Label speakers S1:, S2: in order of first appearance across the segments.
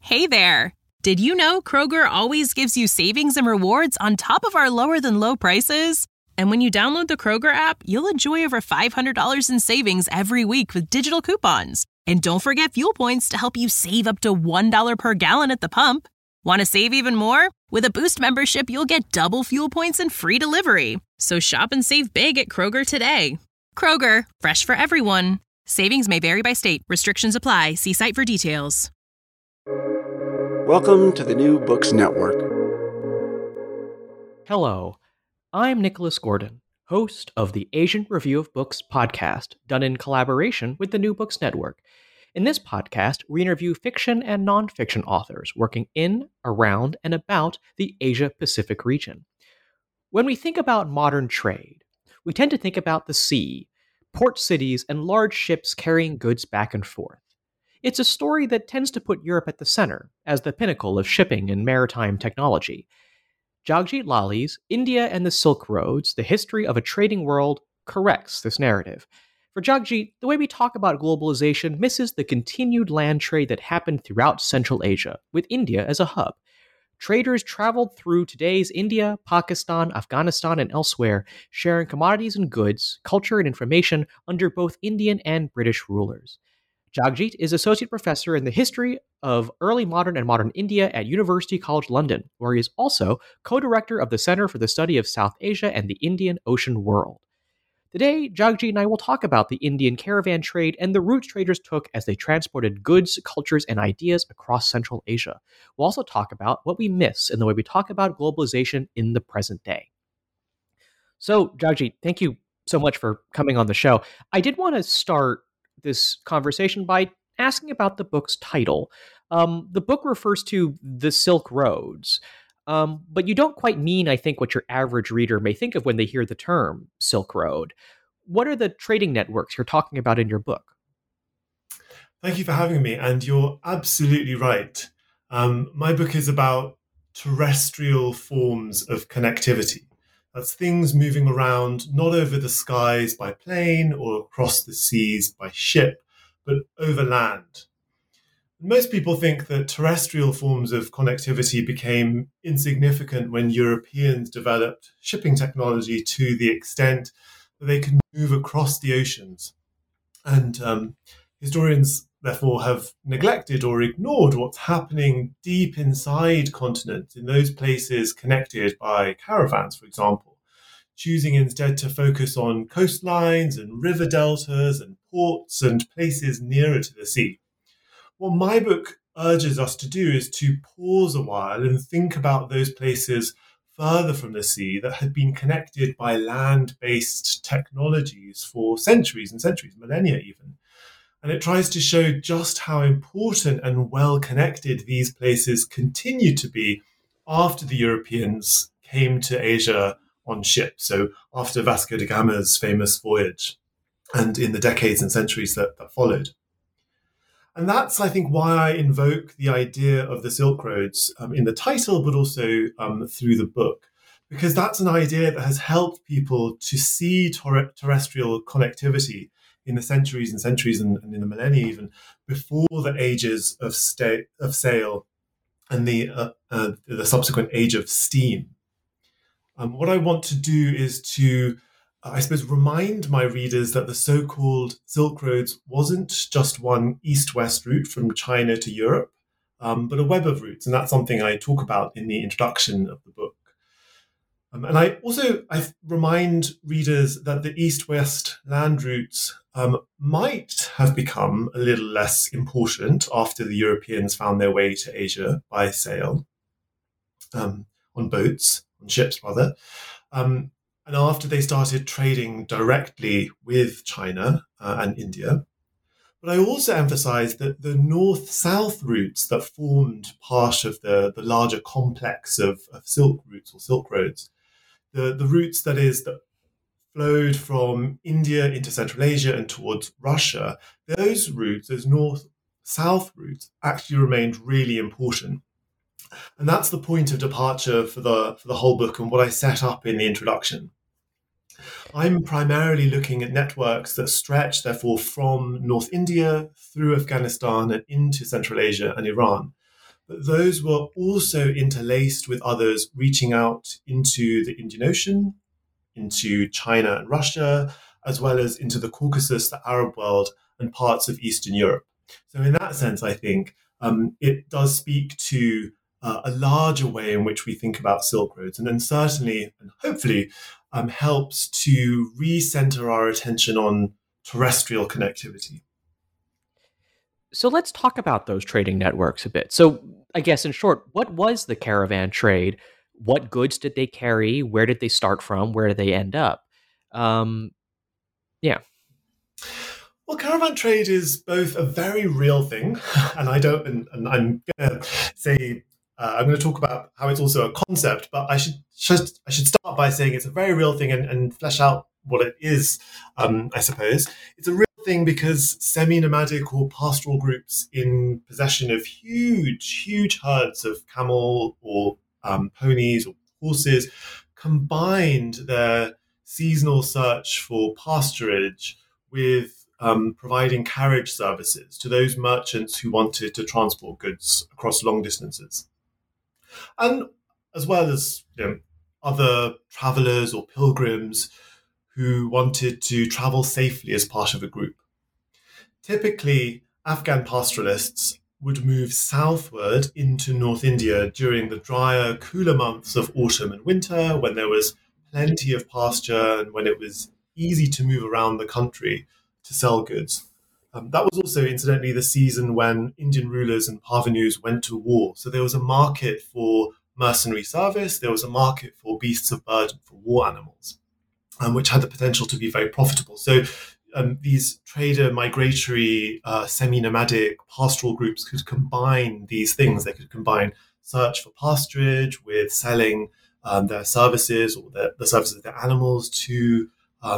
S1: Hey there! Did you know Kroger always gives you savings and rewards on top of our lower-than-low prices? And when you download the Kroger app, you'll enjoy over $500 in savings every week with digital coupons. And don't forget fuel points to help you save up to $1 per gallon at the pump. Want to save even more? With a Boost membership, you'll get double fuel points and free delivery. So shop and save big at Kroger today. Kroger, fresh for everyone. Savings may vary by state. Restrictions apply. See site for details.
S2: Welcome to the New Books Network.
S3: Hello, I'm Nicholas Gordon, host of the Asian Review of Books podcast, done in collaboration with the New Books Network. In this podcast, we interview fiction and nonfiction authors working in, around, and about the Asia-Pacific region. When we think about modern trade, we tend to think about the sea, port cities, and large ships carrying goods back and forth. It's a story that tends to put Europe at the center, as the pinnacle of shipping and maritime technology. Jagjit Lali's India and the Silk Roads, The History of a Trading World, corrects this narrative. For Jagjit, the way we talk about globalization misses the continued land trade that happened throughout Central Asia, with India as a hub. Traders traveled through today's India, Pakistan, Afghanistan, and elsewhere, sharing commodities and goods, culture and information under both Indian and British rulers. Jagjit is Associate Professor in the History of Early Modern and Modern India at University College London, where he is also co-director of the Center for the Study of South Asia and the Indian Ocean World. Today, Jagjit and I will talk about the Indian caravan trade and the routes traders took as they transported goods, cultures, and ideas across Central Asia. We'll also talk about what we miss in the way we talk about globalization in the present day. So, Jagjit, thank you so much for coming on the show. I did want to start this conversation by asking about the book's title. The book refers to the Silk Roads, but you don't quite mean, I think, what your average reader may think of when they hear the term Silk Road. What are the trading networks you're talking about in your book?
S4: Thank you for having me, and you're absolutely right. My book is about terrestrial forms of connectivity. That's things moving around, not over the skies by plane or across the seas by ship, but over land. Most people think that terrestrial forms of connectivity became insignificant when Europeans developed shipping technology to the extent that they could move across the oceans. And historians, therefore, have neglected or ignored what's happening deep inside continents, in those places connected by caravans, for example, choosing instead to focus on coastlines and river deltas and ports and places nearer to the sea. What my book urges us to do is to pause a while and think about those places further from the sea that had been connected by land-based technologies for centuries and centuries, millennia even. And it tries to show just how important and well connected these places continue to be after the Europeans came to Asia on ships. So after Vasco da Gama's famous voyage and in the decades and centuries that followed. And that's, I think, why I invoke the idea of the Silk Roads in the title, but also through the book, because that's an idea that has helped people to see terrestrial connectivity in the centuries and centuries and in the millennia even, before the ages of sail and the subsequent age of steam. What I want to do is to, I suppose, remind my readers that the so-called Silk Roads wasn't just one east-west route from China to Europe, but a web of routes. And that's something I talk about in the introduction of the book. And I remind readers that the east-west land routes might have become a little less important after the Europeans found their way to Asia by sail, on ships rather, and after they started trading directly with China and India. But I also emphasize that the north-south routes that formed part of the larger complex of silk routes or silk roads, the routes that flowed from India into Central Asia and towards Russia, those routes, those north-south routes, actually remained really important. And that's the point of departure for the whole book and what I set up in the introduction. I'm primarily looking at networks that stretch, therefore, from North India through Afghanistan and into Central Asia and Iran. but those were also interlaced with others reaching out into the Indian Ocean, into China and Russia, as well as into the Caucasus, the Arab world, and parts of Eastern Europe. So in that sense, I think it does speak to a larger way in which we think about Silk Roads, and then certainly and hopefully helps to recenter our attention on terrestrial connectivity.
S3: So let's talk about those trading networks a bit. So I guess in short, what was the caravan trade? What goods did they carry? Where did they start from? Where did they end up? Yeah.
S4: Well, caravan trade is both a very real thing, and I'm going to say I'm going to talk about how it's also a concept, but I should start by saying it's a very real thing and flesh out what it is. I suppose it's a real thing because semi-nomadic or pastoral groups in possession of huge herds of camel or ponies or horses combined their seasonal search for pasturage with providing carriage services to those merchants who wanted to transport goods across long distances. And as well as other travelers or pilgrims who wanted to travel safely as part of a group. Typically, Afghan pastoralists would move southward into North India during the drier, cooler months of autumn and winter, when there was plenty of pasture and when it was easy to move around the country to sell goods. That was also, incidentally, the season when Indian rulers and parvenus went to war. So there was a market for mercenary service, there was a market for beasts of burden, for war animals, which had the potential to be very profitable. So these trader, migratory, semi-nomadic, pastoral groups could combine these things. They could combine search for pasturage with selling their services or the services of their animals to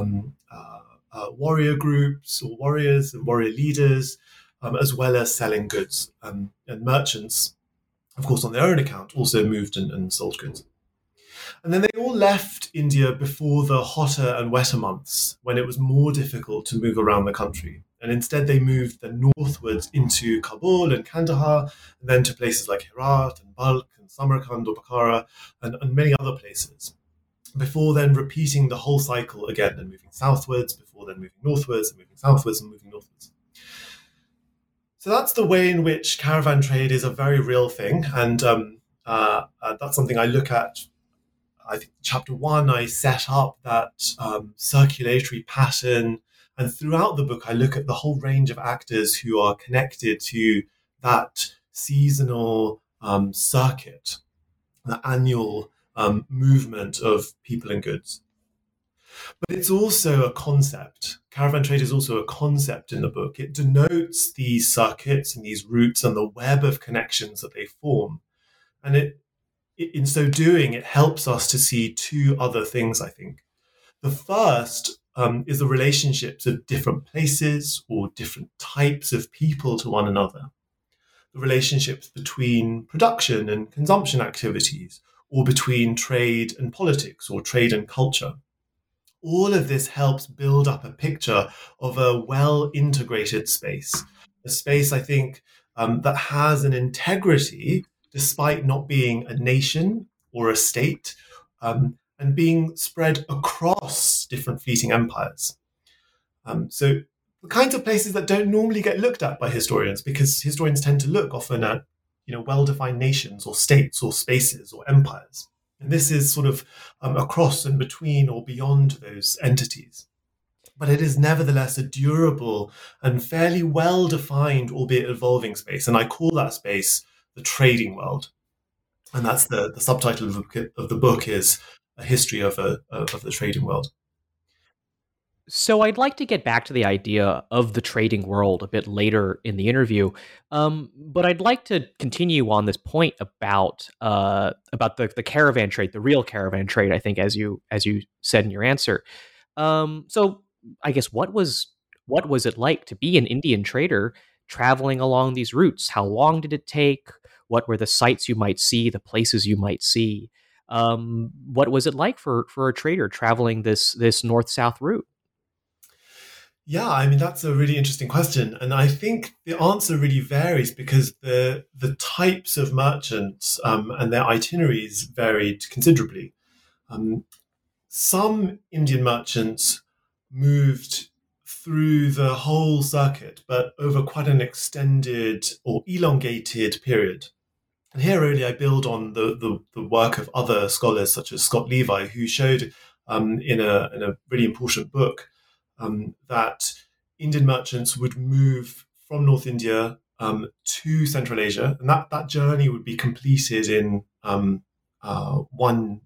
S4: warrior groups or warriors and warrior leaders, as well as selling goods. And merchants, of course, on their own account, also moved and sold goods. And then they all left India before the hotter and wetter months, when it was more difficult to move around the country. And instead they moved then northwards into Kabul and Kandahar, and then to places like Herat and Balkh and Samarkand or Bukhara and many other places, before then repeating the whole cycle again and moving southwards, before then moving northwards and moving southwards and moving northwards. So that's the way in which caravan trade is a very real thing. And that's something I look at. I think chapter 1, I set up that circulatory pattern. And throughout the book, I look at the whole range of actors who are connected to that seasonal circuit, the annual movement of people and goods. But it's also a concept. Caravan trade is also a concept in the book. It denotes these circuits and these routes and the web of connections that they form. And in so doing, it helps us to see two other things, I think. The first is the relationships of different places or different types of people to one another. The relationships between production and consumption activities, or between trade and politics, or trade and culture. All of this helps build up a picture of a well-integrated space, a space, I think, that has an integrity despite not being a nation or a state, and being spread across different fleeting empires. So the kinds of places that don't normally get looked at by historians, because historians tend to look often at well-defined nations or states or spaces or empires. And this is sort of across and between or beyond those entities. But it is nevertheless a durable and fairly well-defined, albeit evolving space. And I call that space the trading world. And that's the subtitle of the book is A History of the Trading World.
S3: So I'd like to get back to the idea of the trading world a bit later in the interview, but I'd like to continue on this point about the caravan trade, the real caravan trade. I think, as you said in your answer. So I guess what was it like to be an Indian trader traveling along these routes? How long did it take? What were the sights you might see? The places you might see? What was it like for a trader traveling this north-south route?
S4: Yeah, I mean, that's a really interesting question. And I think the answer really varies because the types of merchants and their itineraries varied considerably. Um, some Indian merchants moved through the whole circuit, but over quite an extended or elongated period. And here only I build on the work of other scholars such as Scott Levi, who showed in a really important book that Indian merchants would move from North India to Central Asia, and that journey would be completed in one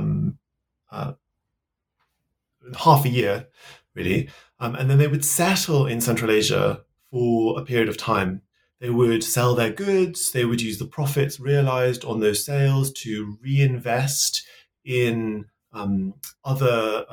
S4: uh, half a year, really. And then they would settle in Central Asia for a period of time. They would sell their goods, they would use the profits realized on those sales to reinvest in other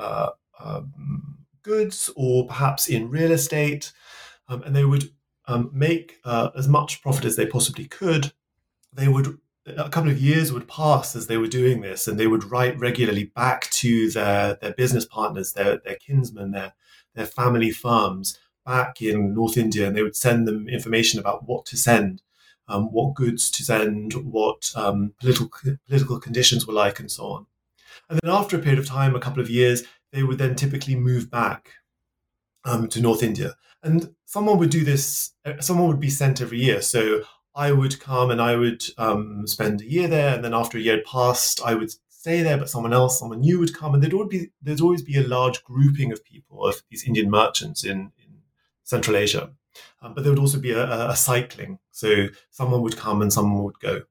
S4: goods or perhaps in real estate. And they would make as much profit as they possibly could. They would A couple of years would pass as they were doing this, and they would write regularly back to their business partners, their kinsmen, their family firms back in North India, and they would send them information about what to send, what goods to send, what political conditions were like, and so on. And then after a period of time, a couple of years, they would then typically move back to North India. And someone would do this, someone would be sent every year. So I would come and I would spend a year there. And then after a year had passed, I would stay there, but someone new would come. And there'd always be a large grouping of people, of these Indian merchants in Central Asia. But there would also be a cycling. So someone would come and someone would go.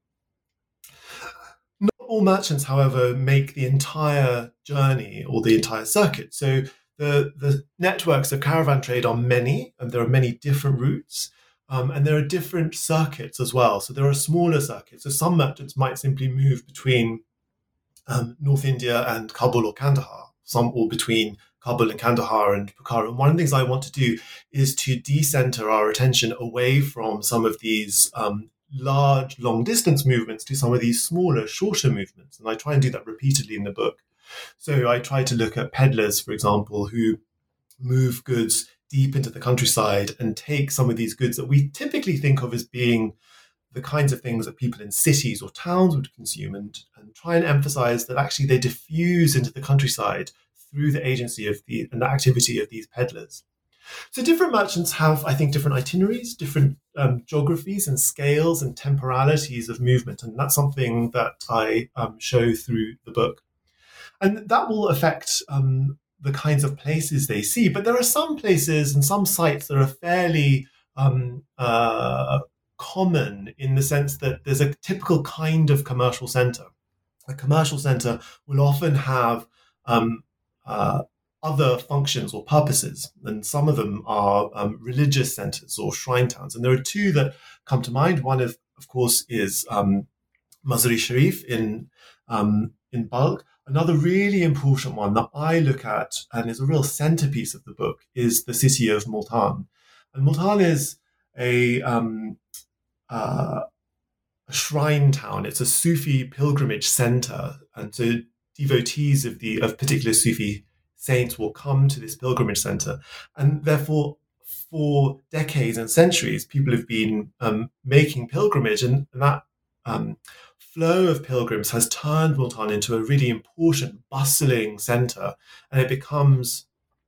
S4: Not all merchants, however, make the entire journey or the entire circuit. So the networks of caravan trade are many, and there are many different routes, and there are different circuits as well. So there are smaller circuits. So some merchants might simply move between North India and Kabul or Kandahar, some or between Kabul and Kandahar and Bukhara. And one of the things I want to do is to decenter our attention away from some of these large, long-distance movements to some of these smaller, shorter movements. And I try and do that repeatedly in the book. So I try to look at peddlers, for example, who move goods deep into the countryside and take some of these goods that we typically think of as being the kinds of things that people in cities or towns would consume, and try and emphasize that actually they diffuse into the countryside through the agency of and the activity of these peddlers. So different merchants have, I think, different itineraries, different geographies and scales and temporalities of movement. And that's something that I show through the book. And that will affect the kinds of places they see. But there are some places and some sites that are fairly common in the sense that there's a typical kind of commercial center. A commercial center will often have other functions or purposes, and some of them are religious centers or shrine towns. And there are two that come to mind. One, of course, is Mazar-e Sharif in Balkh. Another really important one that I look at and is a real centerpiece of the book is the city of Multan. And Multan is a shrine town. It's a Sufi pilgrimage center, and so devotees of particular Sufi saints will come to this pilgrimage center, and therefore for decades and centuries people have been making pilgrimage, and that flow of pilgrims has turned Multan into a really important, bustling center, and it becomes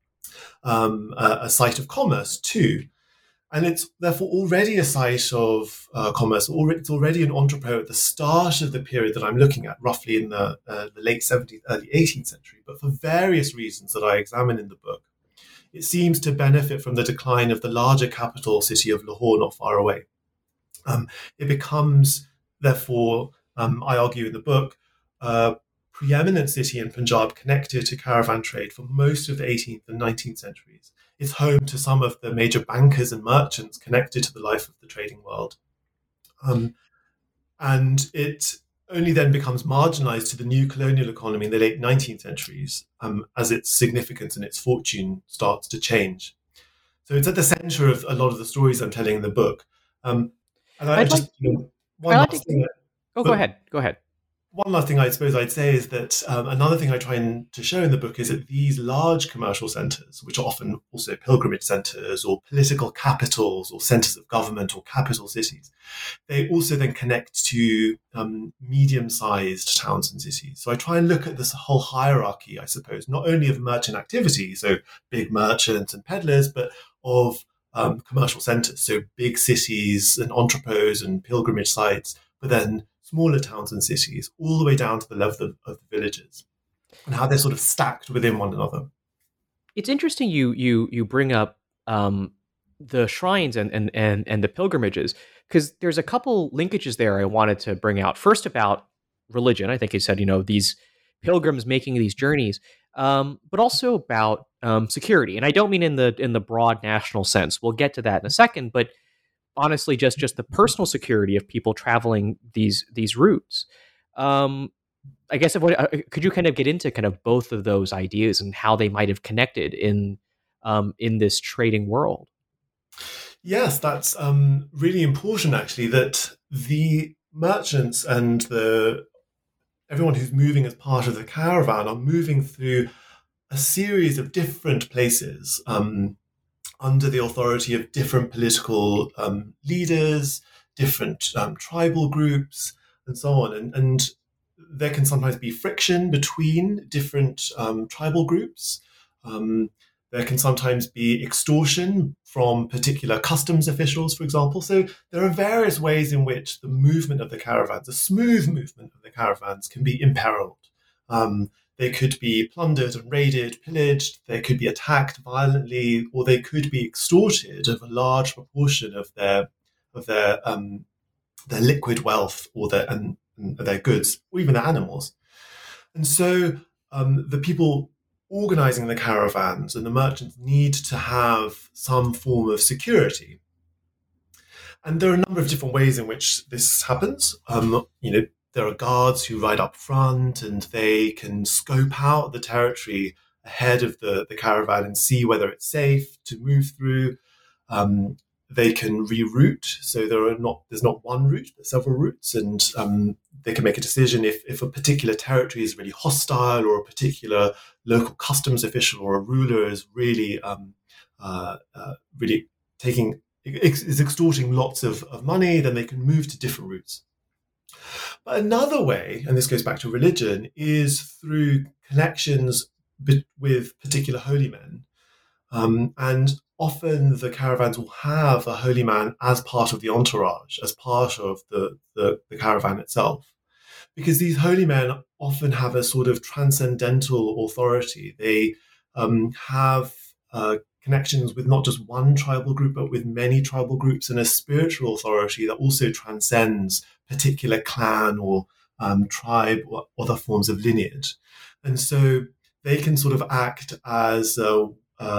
S4: a site of commerce too. And it's therefore already a site of commerce. It's already an entrepot at the start of the period that I'm looking at, roughly in the late 17th, early 18th century. But for various reasons that I examine in the book, it seems to benefit from the decline of the larger capital city of Lahore, not far away. It becomes, therefore, I argue in the book, a preeminent city in Punjab connected to caravan trade for most of the 18th and 19th centuries. It's home to some of the major bankers and merchants connected to the life of the trading world. And it only then becomes marginalized to the new colonial economy in the late 19th centuries as its significance and its fortune starts to change. So it's at the center of a lot of the stories I'm telling in the book. And
S3: Go ahead. One
S4: one last thing I suppose I'd say is that another thing I try to show in the book is that these large commercial centres, which are often also pilgrimage centres or political capitals or centres of government or capital cities, they also then connect to medium-sized towns and cities. So I try and look at this whole hierarchy, I suppose, not only of merchant activity, so big merchants and peddlers, but of commercial centres, so big cities and entrepôts and pilgrimage sites, but then smaller towns and cities, all the way down to the level of the villages, and how they're sort of stacked within one another.
S3: It's interesting you bring up the shrines and the pilgrimages, because there's a couple linkages there I wanted to bring out. First, about religion. I think you said, these pilgrims making these journeys, but also about security. And I don't mean in the broad national sense. We'll get to that in a second, but honestly, just the personal security of people traveling these routes. I guess could you kind of get into kind of both of those ideas and how they might have connected in this trading world?
S4: Yes, that's really important, actually, that the merchants and everyone who's moving as part of the caravan are moving through a series of different places under the authority of different political leaders, different tribal groups, and so on. And there can sometimes be friction between different tribal groups. There can sometimes be extortion from particular customs officials, for example. So there are various ways in which the movement of the caravans, the smooth movement of the caravans, can be imperiled. They could be plundered and raided, pillaged. They could be attacked violently, or they could be extorted of a large proportion of their liquid wealth or their goods, or even their animals. And so the people organizing the caravans and the merchants need to have some form of security. And there are a number of different ways in which this happens. There are guards who ride up front, and they can scope out the territory ahead of the caravan and see whether it's safe to move through. They can reroute, so there's not one route, but several routes, and they can make a decision if a particular territory is really hostile, or a particular local customs official or a ruler is really is extorting lots of money, then they can move to different routes. But another way, and this goes back to religion, is through connections with particular holy men. And often the caravans will have a holy man as part of the entourage, as part of the caravan itself. Because these holy men often have a sort of transcendental authority. They have connections with not just one tribal group, but with many tribal groups, and a spiritual authority that also transcends particular clan or tribe or other forms of lineage. And so they can sort of act as to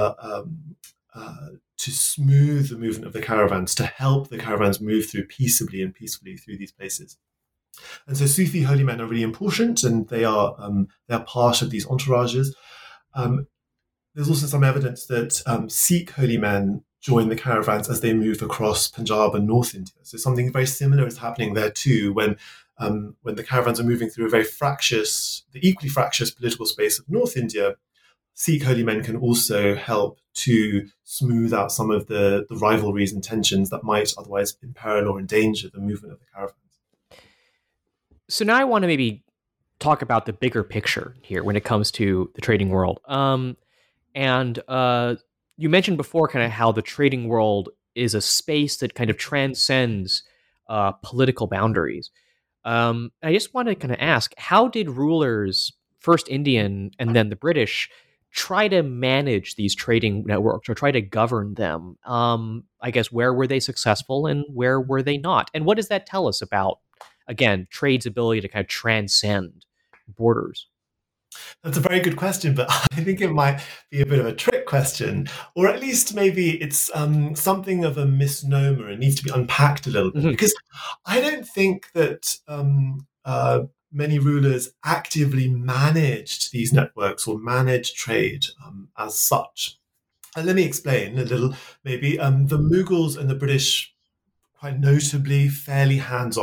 S4: smooth the movement of the caravans, to help the caravans move through peaceably through these places. And so Sufi holy men are really important, and they are part of these entourages. There's also some evidence that Sikh holy men join the caravans as they move across Punjab and North India. So something very similar is happening there too, when the caravans are moving through the equally fractious political space of North India. Sikh holy men can also help to smooth out some of the rivalries and tensions that might otherwise imperil or endanger the movement of the caravans.
S3: So now I want to maybe talk about the bigger picture here when it comes to the trading world. And you mentioned before kind of how the trading world is a space that kind of transcends political boundaries. I just want to kind of ask, how did rulers, first Indian and then the British, try to manage these trading networks or try to govern them? I guess, where were they successful and where were they not? And what does that tell us about, again, trade's ability to kind of transcend borders?
S4: That's a very good question, but I think it might be a bit of a trick question, or at least maybe it's something of a misnomer and needs to be unpacked a little bit. Mm-hmm. Because I don't think that many rulers actively managed these networks or managed trade as such. Let me explain a little, maybe. The Mughals and the British, quite notably, fairly hands-off.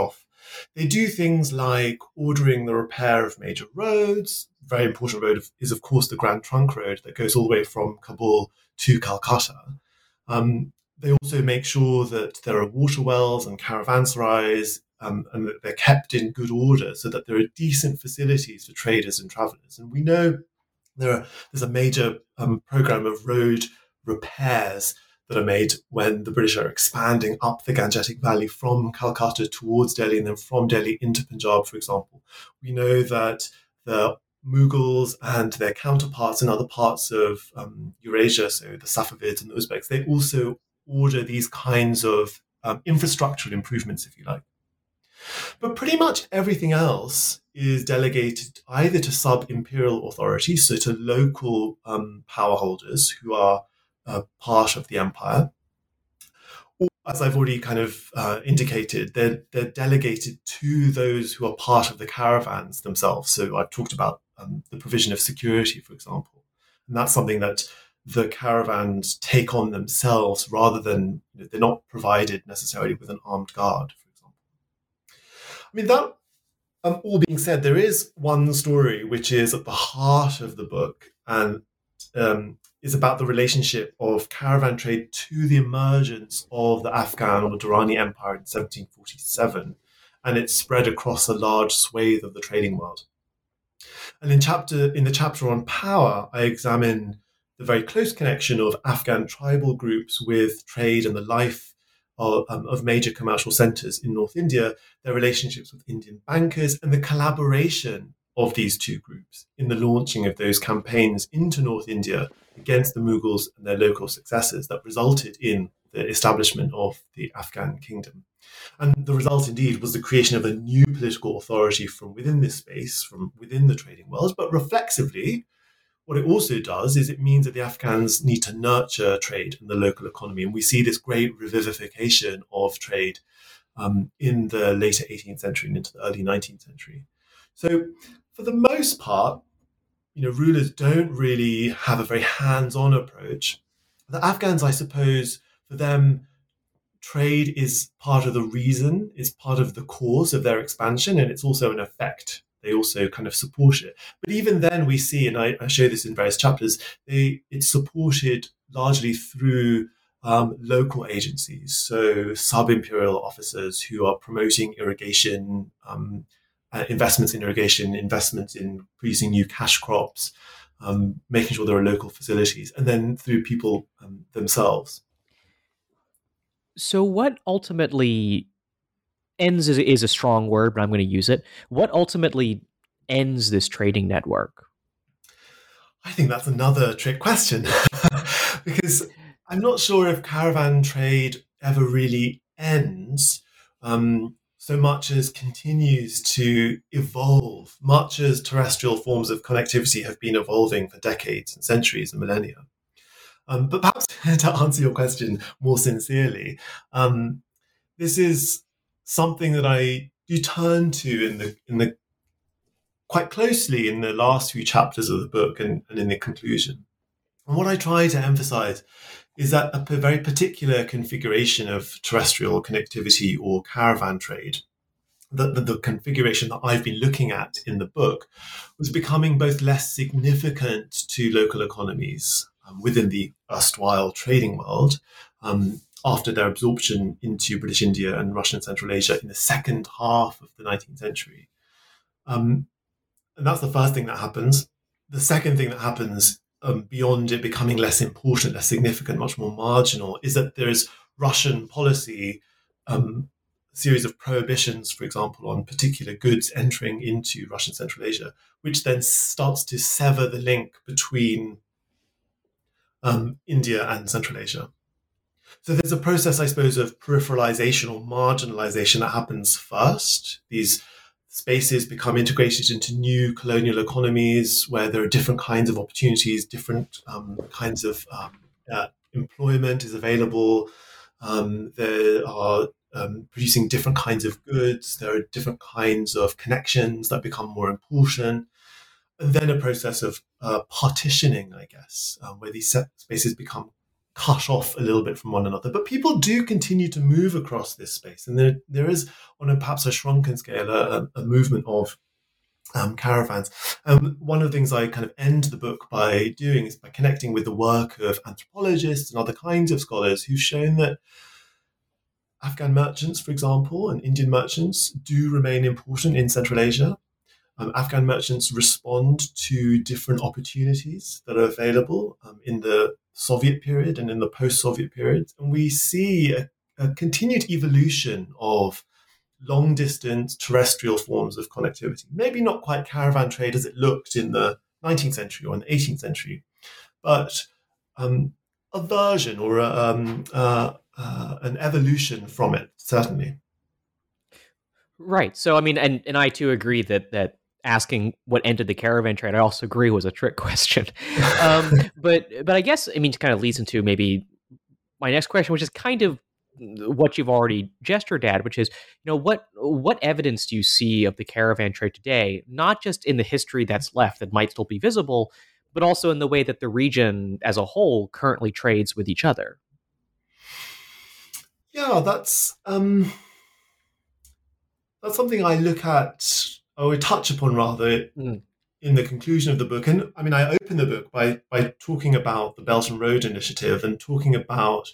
S4: They do things like ordering the repair of major roads. Very important road is, of course, the Grand Trunk Road that goes all the way from Kabul to Calcutta. They also make sure that there are water wells and caravanserais, and that they're kept in good order so that there are decent facilities for traders and travellers. And we know there's a major program of road repairs that are made when the British are expanding up the Gangetic Valley from Calcutta towards Delhi and then from Delhi into Punjab, for example. We know that the Mughals and their counterparts in other parts of Eurasia, so the Safavids and the Uzbeks, they also order these kinds of infrastructural improvements, if you like. But pretty much everything else is delegated either to sub-imperial authorities, so to local power holders who are part of the empire, or, as I've already kind of indicated, they're delegated to those who are part of the caravans themselves. So I've talked about the provision of security, for example, and that's something that the caravans take on themselves rather than, they're not provided necessarily with an armed guard, for example. I mean, that all being said, there is one story which is at the heart of the book and is about the relationship of caravan trade to the emergence of the Afghan or Durrani Empire in 1747, and its spread across a large swathe of the trading world. And in the chapter on power, I examine the very close connection of Afghan tribal groups with trade and the life of major commercial centres in North India, their relationships with Indian bankers, and the collaboration of these two groups in the launching of those campaigns into North India against the Mughals and their local successors that resulted in the establishment of the Afghan kingdom. And the result, indeed, was the creation of a new political authority from within this space, from within the trading world. But reflexively, what it also does is it means that the Afghans need to nurture trade and the local economy. And we see this great revivification of trade in the later 18th century and into the early 19th century. So for the most part, rulers don't really have a very hands-on approach. The Afghans, I suppose, for them, trade is part of the reason, is part of the cause of their expansion, and it's also an effect. They also kind of support it. But even then we see, and I show this in various chapters, it's supported largely through local agencies, so sub-imperial officers who are promoting irrigation, investments in irrigation, investments in producing new cash crops, making sure there are local facilities, and then through people themselves.
S3: So what ultimately ends is a strong word, but I'm going to use it. What ultimately ends this trading network?
S4: I think that's another trick question because I'm not sure if caravan trade ever really ends so much as continues to evolve, much as terrestrial forms of connectivity have been evolving for decades and centuries and millennia. But perhaps to answer your question more sincerely, this is something that I do turn to in the quite closely in the last few chapters of the book and in the conclusion. And what I try to emphasize is that a very particular configuration of terrestrial connectivity or caravan trade, the configuration that I've been looking at in the book, was becoming both less significant to local economies within the erstwhile trading world after their absorption into British India and Russian Central Asia in the second half of the 19th century. And that's the first thing that happens. The second thing that happens, beyond it becoming less important, less significant, much more marginal, is that there is Russian policy, a series of prohibitions, for example, on particular goods entering into Russian Central Asia, which then starts to sever the link between India and Central Asia. So there's a process, I suppose, of peripheralization or marginalization that happens first. These spaces become integrated into new colonial economies where there are different kinds of opportunities, different kinds of employment is available. There are producing different kinds of goods. There are different kinds of connections that become more important. And then a process of partitioning, I guess, where these spaces become cut off a little bit from one another. But people do continue to move across this space. And there is, on perhaps a shrunken scale, a movement of caravans. One of the things I kind of end the book by doing is by connecting with the work of anthropologists and other kinds of scholars who've shown that Afghan merchants, for example, and Indian merchants do remain important in Central Asia. Afghan merchants respond to different opportunities that are available in the Soviet period and in the post-Soviet period. And we see a continued evolution of long-distance terrestrial forms of connectivity. Maybe not quite caravan trade as it looked in the 19th century or in the 18th century, but a version or an evolution from it, certainly.
S3: Right. So, I mean, and I too agree that asking what ended the caravan trade, I also agree was a trick question. But I guess, I mean, it kind of leads into maybe my next question, which is kind of what you've already gestured at, which is, what evidence do you see of the caravan trade today, not just in the history that's left that might still be visible, but also in the way that the region as a whole currently trades with each other?
S4: Yeah, that's something I look at, or touch upon rather, in the conclusion of the book. And I mean, I open the book by talking about the Belt and Road Initiative and talking about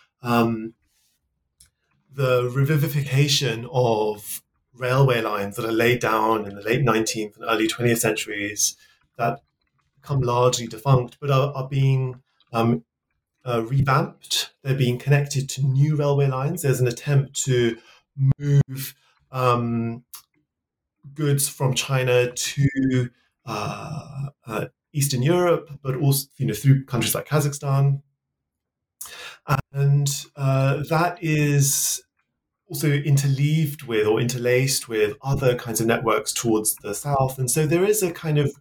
S4: the revivification of railway lines that are laid down in the late 19th and early 20th centuries that become largely defunct, but are being revamped. They're being connected to new railway lines. There's an attempt to move goods from China to Eastern Europe, but also through countries like Kazakhstan, and that is also interleaved with or interlaced with other kinds of networks towards the south. And so there is a kind of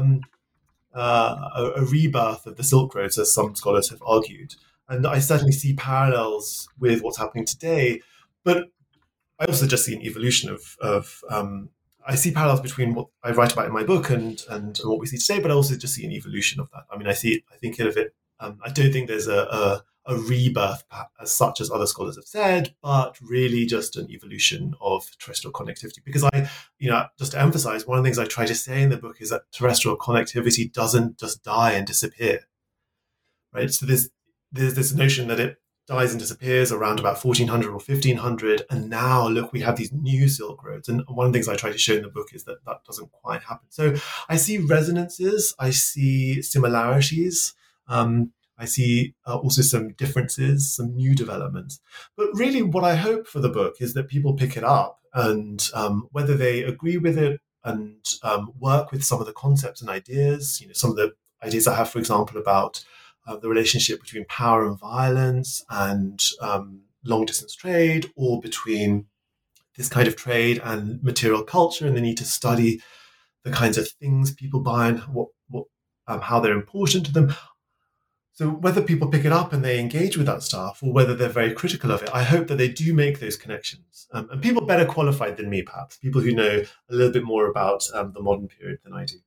S4: a rebirth of the Silk Roads, as some scholars have argued. And I certainly see parallels with what's happening today, but I also just see an evolution of I see parallels between what I write about in my book and what we see today, but I also just see an evolution of that. I mean, I think of it. I don't think there's a rebirth as such as other scholars have said, but really just an evolution of terrestrial connectivity. Because just to emphasize, one of the things I try to say in the book is that terrestrial connectivity doesn't just die and disappear, right? So there's this notion that it dies and disappears around about 1400 or 1500, and now look, we have these new Silk Roads. And one of the things I try to show in the book is that doesn't quite happen. So I see resonances, I see similarities, I see also some differences, some new developments. But really what I hope for the book is that people pick it up and whether they agree with it and work with some of the concepts and ideas, some of the ideas I have, for example, about the relationship between power and violence and long-distance trade, or between this kind of trade and material culture, and the need to study the kinds of things people buy and how they're important to them. So whether people pick it up and they engage with that stuff, or whether they're very critical of it, I hope that they do make those connections. And people better qualified than me, perhaps, people who know a little bit more about the modern period than I do.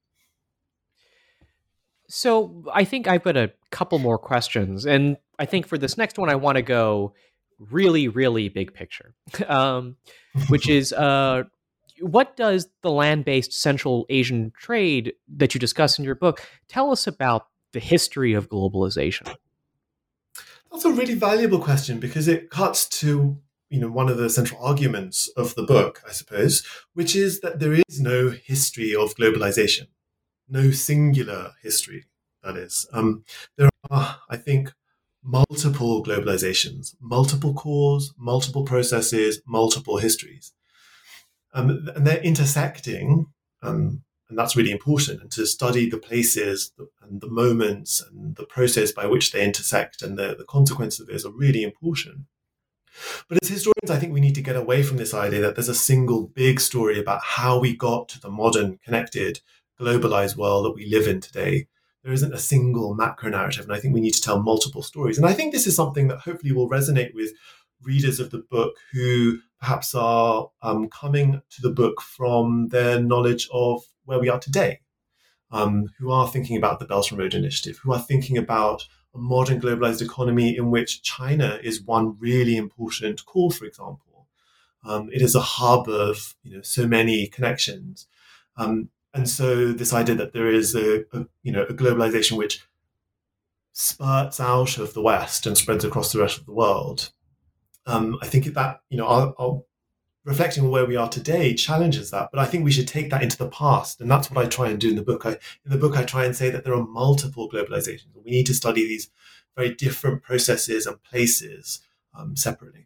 S3: So I think I've got a couple more questions. And I think for this next one, I want to go really, really big picture, which is what does the land-based Central Asian trade that you discuss in your book tell us about the history of globalization?
S4: That's a really valuable question, because it cuts to one of the central arguments of the book, I suppose, which is that there is no history of globalization, no singular history, that is. There are, I think, multiple globalizations, multiple cores, multiple processes, multiple histories. And they're intersecting, and that's really important. And to study the places and the moments and the process by which they intersect and the consequences of this are really important. But as historians, I think we need to get away from this idea that there's a single big story about how we got to the modern, connected, globalized world that we live in today. There isn't a single macro narrative, and I think we need to tell multiple stories. And I think this is something that hopefully will resonate with readers of the book who perhaps are coming to the book from their knowledge of where we are today, who are thinking about the Belt and Road Initiative, who are thinking about a modern globalized economy in which China is one really important core, for example. It is a hub of so many connections. And so this idea that there is a globalization which spurts out of the West and spreads across the rest of the world, I think that our reflecting on where we are today challenges that. But I think we should take that into the past, and that's what I try and do in the book. In the book, I try and say that there are multiple globalizations. We need to study these very different processes and places separately.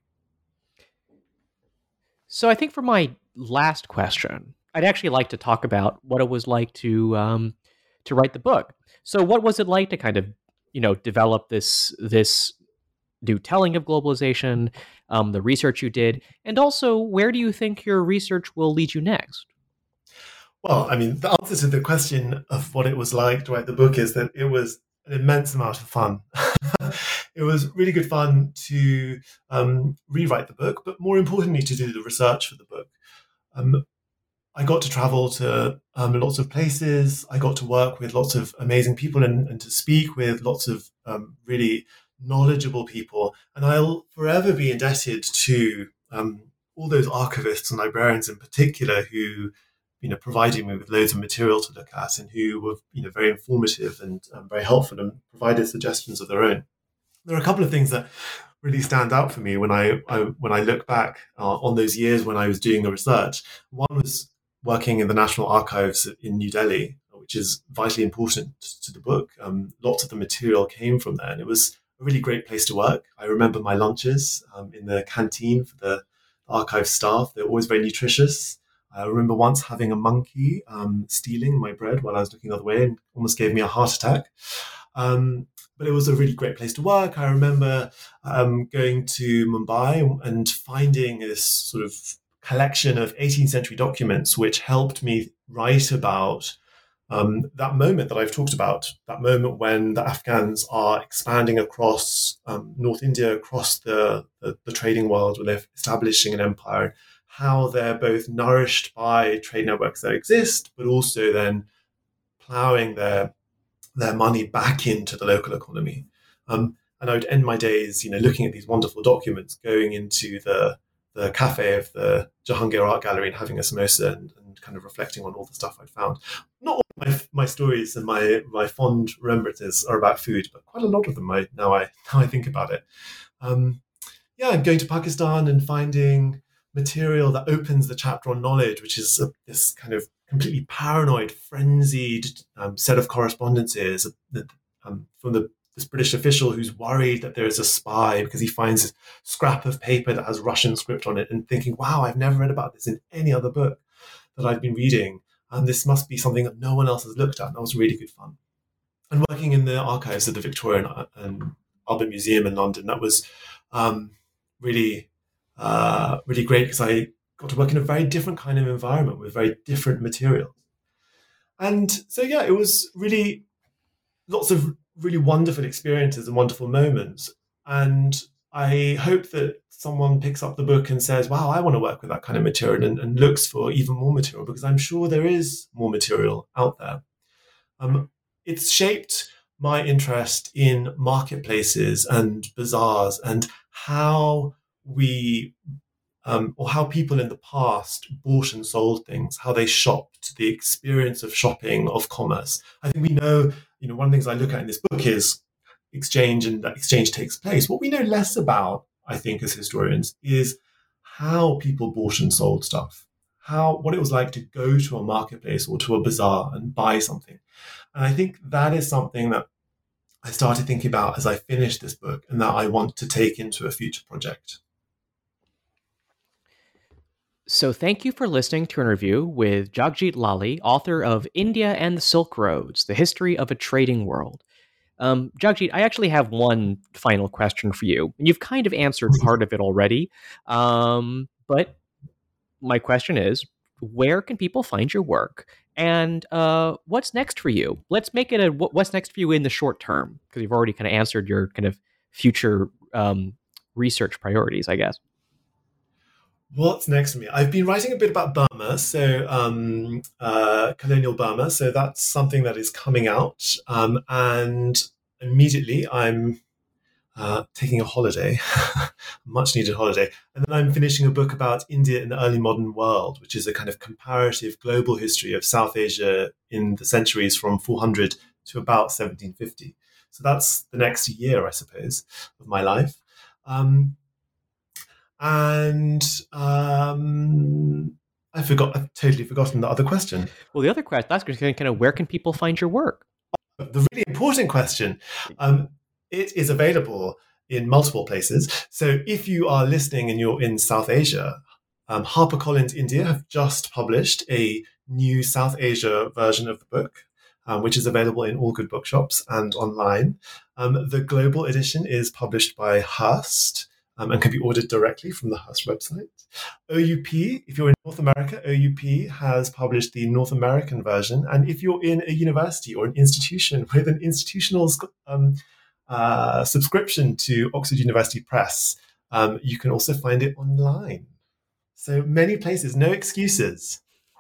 S3: So I think for my last question, I'd actually like to talk about what it was like to write the book. So what was it like to kind of develop this new telling of globalization, the research you did, and also where do you think your research will lead you next?
S4: Well, I mean, the answer to the question of what it was like to write the book is that it was an immense amount of fun. It was really good fun to rewrite the book, but more importantly, to do the research for the book. I got to travel to lots of places. I got to work with lots of amazing people and to speak with lots of really knowledgeable people. And I'll forever be indebted to all those archivists and librarians in particular who provided me with loads of material to look at and who were very informative and very helpful and provided suggestions of their own. There are a couple of things that really stand out for me when I look back on those years when I was doing the research. One was working in the National Archives in New Delhi, which is vitally important to the book. Lots of the material came from there, and it was a really great place to work. I remember my lunches in the canteen for the archive staff. They're always very nutritious. I remember once having a monkey stealing my bread while I was looking the other way and almost gave me a heart attack. But it was a really great place to work. I remember going to Mumbai and finding this sort of collection of 18th century documents, which helped me write about that moment that I've talked about, that moment when the Afghans are expanding across North India, across the trading world, where they're establishing an empire, how they're both nourished by trade networks that exist, but also then ploughing their money back into the local economy. And I would end my days, looking at these wonderful documents, going into the cafe of the Jahangir Art Gallery and having a samosa and kind of reflecting on all the stuff I'd found. Not all my stories and my fond remembrances are about food, but quite a lot of them now I think about it. I'm going to Pakistan and finding material that opens the chapter on knowledge, which is this kind of completely paranoid, frenzied set of correspondences from this British official who's worried that there is a spy because he finds this scrap of paper that has Russian script on it and thinking, wow, I've never read about this in any other book that I've been reading. And this must be something that no one else has looked at. And that was really good fun. And working in the archives of the Victoria and Albert Museum in London, that was really great because I got to work in a very different kind of environment with very different materials. And so, it was really lots of really wonderful experiences and wonderful moments. And I hope that someone picks up the book and says, wow, I want to work with that kind of material and looks for even more material, because I'm sure there is more material out there. It's shaped my interest in marketplaces and bazaars and how we or how people in the past bought and sold things, how they shopped, the experience of shopping, of commerce. I think we know, one of the things I look at in this book is exchange, and that exchange takes place. What we know less about, I think, as historians, is how people bought and sold stuff, what it was like to go to a marketplace or to a bazaar and buy something. And I think that is something that I started thinking about as I finished this book and that I want to take into a future project.
S3: So thank you for listening to an interview with Jagjit Lally, author of India and the Silk Roads, The History of a Trading World. Jagjit, I actually have one final question for you. You've kind of answered part of it already, but my question is, where can people find your work? And what's next for you? Let's make it what's next for you in the short term, because you've already kind of answered your kind of future research priorities, I guess.
S4: What's next for me? I've been writing a bit about Burma, so colonial Burma. So that's something that is coming out. And immediately I'm taking a holiday, a much needed holiday. And then I'm finishing a book about India in the early modern world, which is a kind of comparative global history of South Asia in the centuries from 400 to about 1750. So that's the next year, I suppose, of my life. I've totally forgotten the other question.
S3: Well, the other question, that's kind of where can people find your work?
S4: The really important question. It is available in multiple places. So if you are listening and you're in South Asia, HarperCollins India have just published a new South Asia version of the book, which is available in all good bookshops and online. The global edition is published by Hearst and can be ordered directly from the Hearst website. OUP, if you're in North America, OUP has published the North American version. And if you're in a university or an institution with an institutional subscription to Oxford University Press, you can also find it online. So many places, no excuses.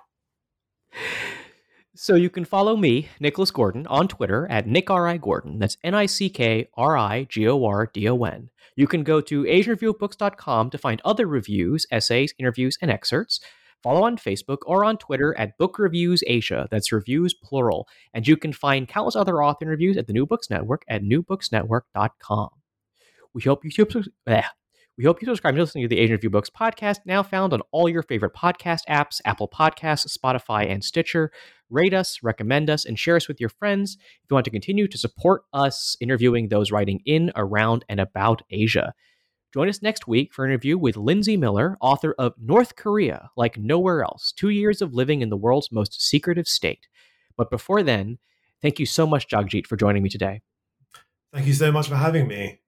S3: So you can follow me, Nicholas Gordon, on Twitter at NickRIGordon. That's NickRIGordon. You can go to AsianReviewOfBooks.com to find other reviews, essays, interviews, and excerpts. Follow on Facebook or on Twitter at Book Reviews Asia. That's reviews plural. And you can find countless other author interviews at the New Books Network at newbooksnetwork.com. We hope you subscribe to listening to the Asian Review Books podcast, now found on all your favorite podcast apps, Apple Podcasts, Spotify, and Stitcher. Rate us, recommend us, and share us with your friends if you want to continue to support us interviewing those writing in, around, and about Asia. Join us next week for an interview with Lindsay Miller, author of North Korea, Like Nowhere Else, 2 years of living in the world's most secretive state. But before then, thank you so much, Jagjit, for joining me today.
S4: Thank you so much for having me.